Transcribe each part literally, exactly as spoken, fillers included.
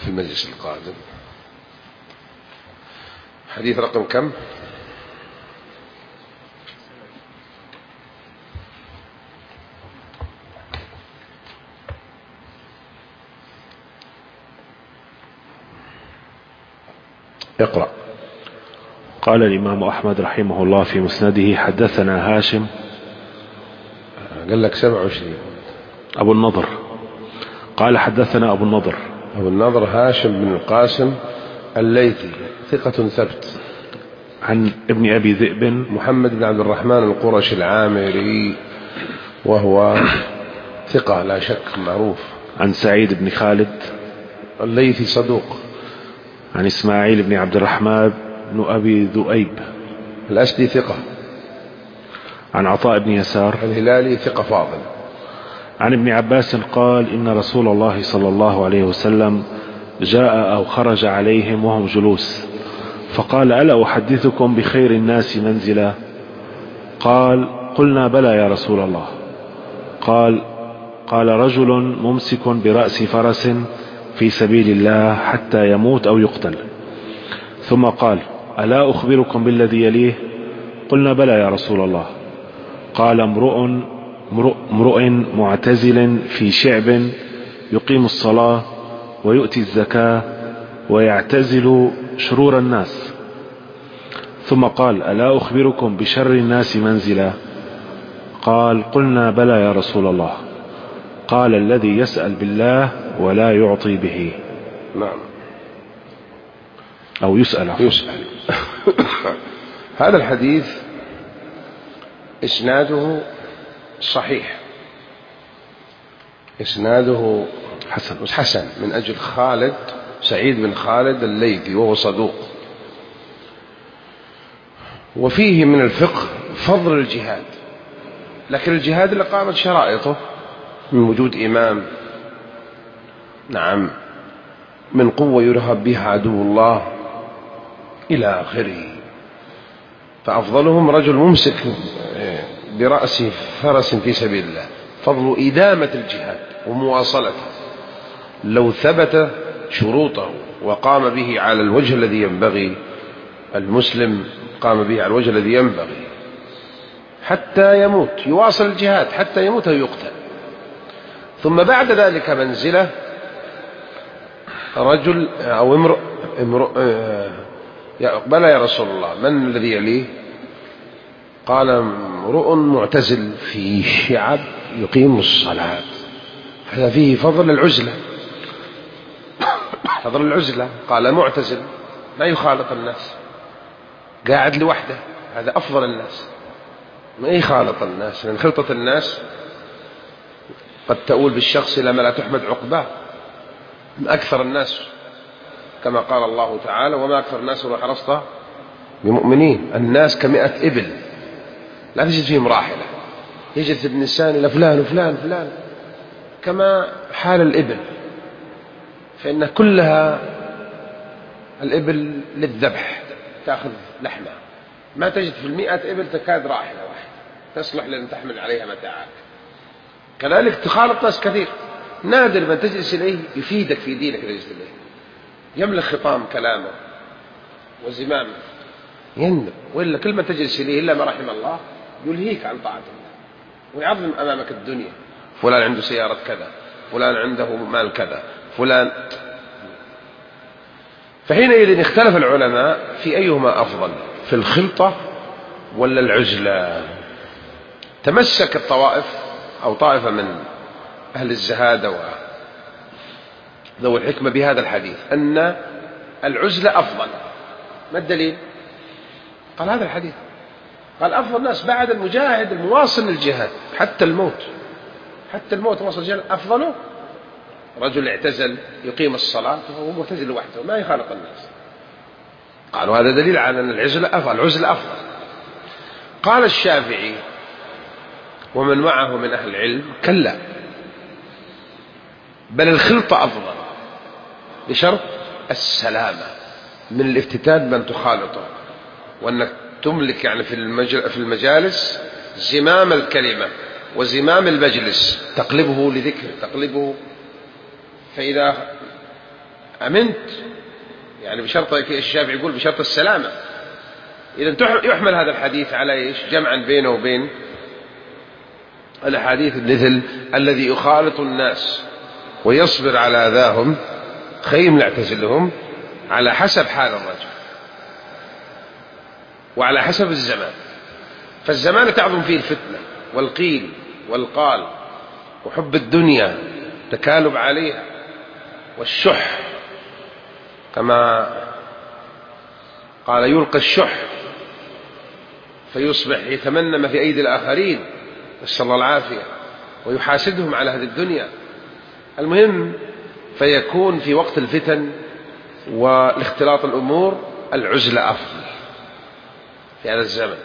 في المجلس القادم. حديث رقم كم؟ اقرأ. قال الإمام أحمد رحمه الله في مسنده: حدثنا هاشم. قال لك سبعة وعشرين. أبو النضر قال حدثنا أبو النضر. أبو النضر هاشم بن القاسم الليثي ثقة ثبت. عن ابن أبي ذئب محمد بن عبد الرحمن القرشي العامري وهو ثقة لا شك معروف. عن سعيد بن خالد الليثي صدوق. عن إسماعيل بن عبد الرحمن بن أبي ذؤيب الأسدي ثقة. عن عطاء بن يسار الهلالي ثقة فاضل. عن ابن عباس قال: إن رسول الله صلى الله عليه وسلم جاء أو خرج عليهم وهم جلوس، فقال: ألا أحدثكم بخير الناس منزلا؟ قال: قلنا: بلى يا رسول الله. قال قال رجل ممسك برأس فرس في سبيل الله حتى يموت أو يقتل. ثم قال: ألا أخبركم بالذي يليه؟ قلنا: بلى يا رسول الله. قال: امرؤ امرؤ معتزل في شعب يقيم الصلاة ويؤتي الزكاة ويعتزل شرور الناس. ثم قال: ألا أخبركم بشر الناس منزلا؟ قال: قلنا: بلى يا رسول الله. قال: الذي يسأل بالله ولا يعطي به. نعم. أو يسأل يسأل. هذا الحديث إسناده صحيح، إسناده حسن حسن من أجل خالد سعيد بن خالد الليثي وهو صدوق. وفيه من الفقه فضل الجهاد، لكن الجهاد اللي قامت شرائطه من وجود إمام، نعم، من قوة يرهب بها عدو الله إلى آخره. فأفضلهم رجل ممسك برأس فرس في سبيل الله. فضل إدامة الجهاد ومواصلته، لو ثبت شروطه وقام به على الوجه الذي ينبغي، المسلم قام به على الوجه الذي ينبغي حتى يموت، يواصل الجهاد حتى يموت ويقتل. ثم بعد ذلك منزله رجل أو امرؤ امرؤ بلى يا رسول الله، من الذي يليه؟ قال: امرؤ معتزل في شعب يقيم الصلاة. هذا فيه فضل العزلة، فضل العزلة. قال: معتزل ما يخالط الناس، قاعد لوحده، هذا أفضل الناس، ما يخالط الناس، لأن خلطة الناس قد تؤول بالشخص إلى ما لا تحمد عقباه. أكثر الناس كما قال الله تعالى: وما أكثر الناس ولو حرصت بمؤمنين. الناس كمئة إبل لا تجد فيهم راحلة، يجذب الإنسان إلى فلان وفلان وفلان، كما حال الإبل، فإن كلها الإبل للذبح تأخذ لحمة، ما تجد في المئة إبل تكاد راحلة واحدة تصلح لأن تحمل عليها متاعك. كذلك تخالط ناس كثير، نادر من تجلس إليه يفيدك في دينك، تجلس إليه يملك خطام كلامه وزمامه يندم، وإلا كل ما تجلس إليه إلا ما رحم الله يلهيك عن طاعة الله ويعظم أمامك الدنيا. فلان عنده سيارة كذا، فلان عنده مال كذا، فلان. فحينئذ اختلف العلماء في أيهما أفضل، في الخلطة ولا العزلة. تمسك الطوائف أو طائفة من أهل الزهادة وذوي الحكمة بهذا الحديث أن العزلة أفضل. ما الدليل؟ قال هذا الحديث، قال: أفضل الناس بعد المجاهد المواصل للجهاد حتى الموت، حتى الموت واصل الجهاد، أفضله رجل اعتزل يقيم الصلاة وهو معتزل وحده ما يخالط الناس. قالوا هذا دليل على أن العزلة أفضل، العزلة أفضل. قال الشافعي ومن معه من أهل العلم: كلا، بل الخلطة أفضل بشرط السلامة من الافتتان بأن تخالطه، وأنك تملك يعني في المجالس زمام الكلمة وزمام المجلس، تقلبه لذكر، تقلبه. فإذا أمنت، يعني بشرط الشافعي يقول بشرط السلامة. إذا يحمل هذا الحديث على إيش؟ جمعا بينه وبين الأحاديث مثل الذي يخالط الناس ويصبر على أذاهم خير من يعتزلهم، على حسب حال الرجل وعلى حسب الزمان. فالزمان تعظم فيه الفتنة والقيل والقال وحب الدنيا تكالب عليها والشح، كما قال يلقى الشح فيصبح يتمنى ما في أيدي الآخرين، نسأل الله العافية، ويحاسدهم على هذه الدنيا. المهم فيكون في وقت الفتن والاختلاط الأمور العزلة أفضل في هذا الزمن.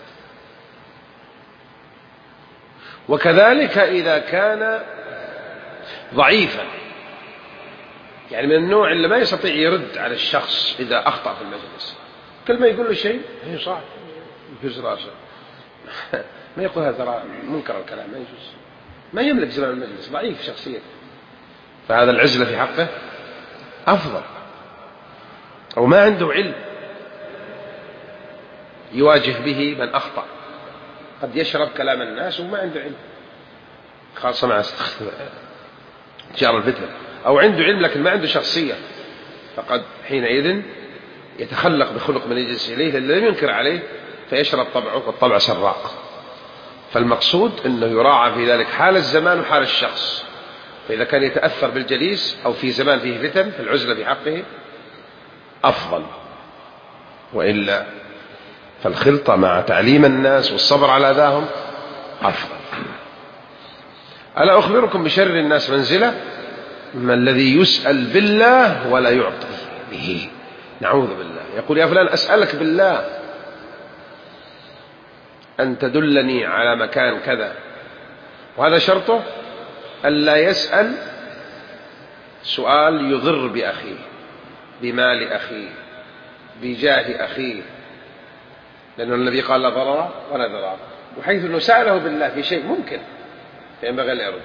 وكذلك إذا كان ضعيفا، يعني من النوع اللي ما يستطيع يرد على الشخص إذا أخطأ في المجلس، كل ما يقول له شيء هي صح يجوز راسه ما يقول هذا ترى منكر الكلام، ما يجوز، ما يملك زمان المجلس، ضعيف شخصيا، فهذا العزلة في حقه أفضل. أو ما عنده علم يواجه به من أخطأ، قد يشرب كلام الناس وما عنده علم، خاصة مع جار الفتنة. أو عنده علم لكن ما عنده شخصية، فقد حينئذ يتخلق بخلق من يجلس إليه الذي لم ينكر عليه فيشرب طبعه، والطبع سراق. فالمقصود أنه يراعى في ذلك حال الزمان وحال الشخص، فإذا كان يتأثر بالجليس أو في زمان فيه فتن فالعزلة في حقه أفضل، وإلا فالخلطة مع تعليم الناس والصبر على أذاهم أفضل. ألا أخبركم بشر الناس منزلة؟ ما الذي يسأل بالله ولا يعطي به، نعوذ بالله. يقول يا فلان أسألك بالله أن تدلني على مكان كذا، وهذا شرطه ألا يسأل سؤال يضر بأخيه، بمال أخيه، بجاه أخيه، لأنه الذي قال لا ضرر ولا ضرار، وحيث أنه سأله بالله في شيء ممكن فينبغي أن يرد.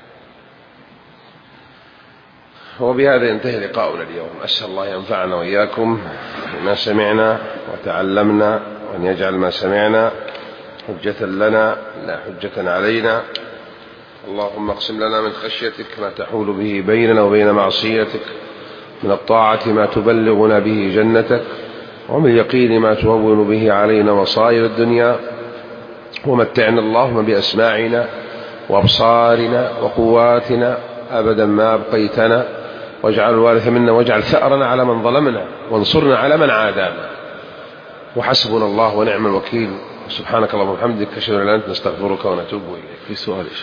وبهذا ينتهي لقاؤنا اليوم. أسأل الله ينفعنا وإياكم بما سمعنا وتعلمنا، وأن يجعل ما سمعنا حجة لنا لا حجة علينا. اللهم اقسم لنا من خشيتك ما تحول به بيننا وبين معصيتك، من الطاعة ما تبلغنا به جنتك، ومن اليقين ما تهون به علينا مصائب الدنيا، ومتعنا اللهم بأسماعنا وأبصارنا وقواتنا أبدا ما أبقيتنا، واجعل الوارث منا واجعل ثأرنا على من ظلمنا، وانصرنا على من عادانا، وحسبنا الله ونعم الوكيل. سبحانك اللهم وبحمدك، أشهد أن لا إله إلا أنت، نستغفرك ونتوب إليك. في سؤال